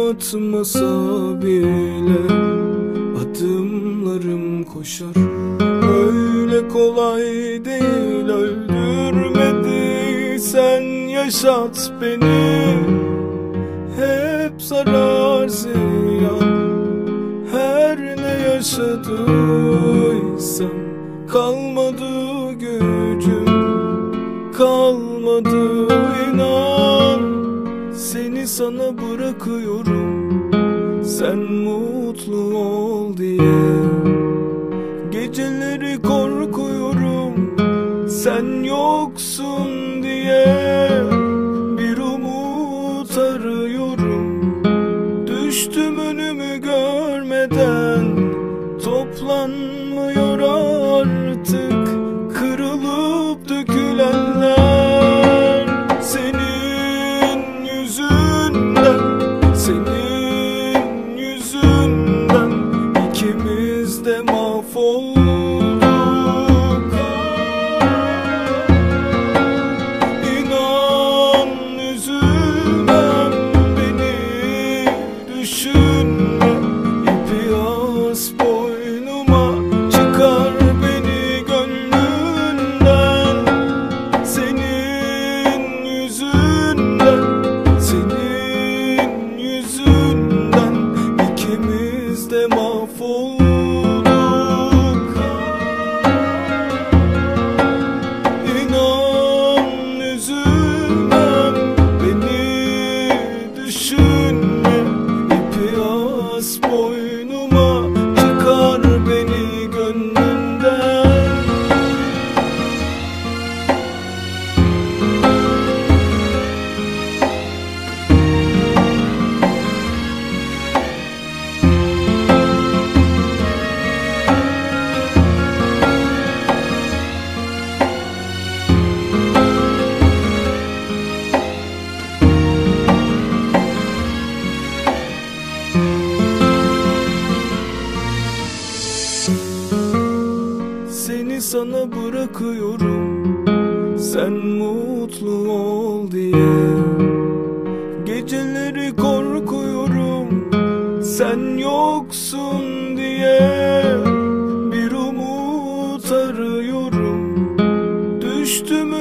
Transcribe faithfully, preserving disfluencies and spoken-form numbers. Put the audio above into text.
atmasa bile adımlarım koşar. Öyle kolay değil, öldürmediysen yaşat beni. Hep zarar ziyan, her ne yaşadıysam kalmadı gücüm, kalmadı inan. Seni sana bırakıyorum, sen mutlu ol diye. Geceleri korkuyorum, sen yoksun diye. Bir umut arıyorum, düştüm önümü görmeden. Toplanmıyor artık kırılıp dökülenler. Senin yüzünden, senin yüzünden ikimiz de mahvolduk. İnan üzülmem, beni düşünme. İpi as boynuma, çıkar beni gönlünden. Senin yüzünden, senin yüzünden ikimiz de mahvolduk. İnan üzülmem, beni düşünme. İpi as boynuma, çıkar beni gönlünden. Seni sana bırakıyorum, sen mutlu ol diye. Geceleri korkuyorum, sen yoksun diye. Bir umut arıyorum, düştüm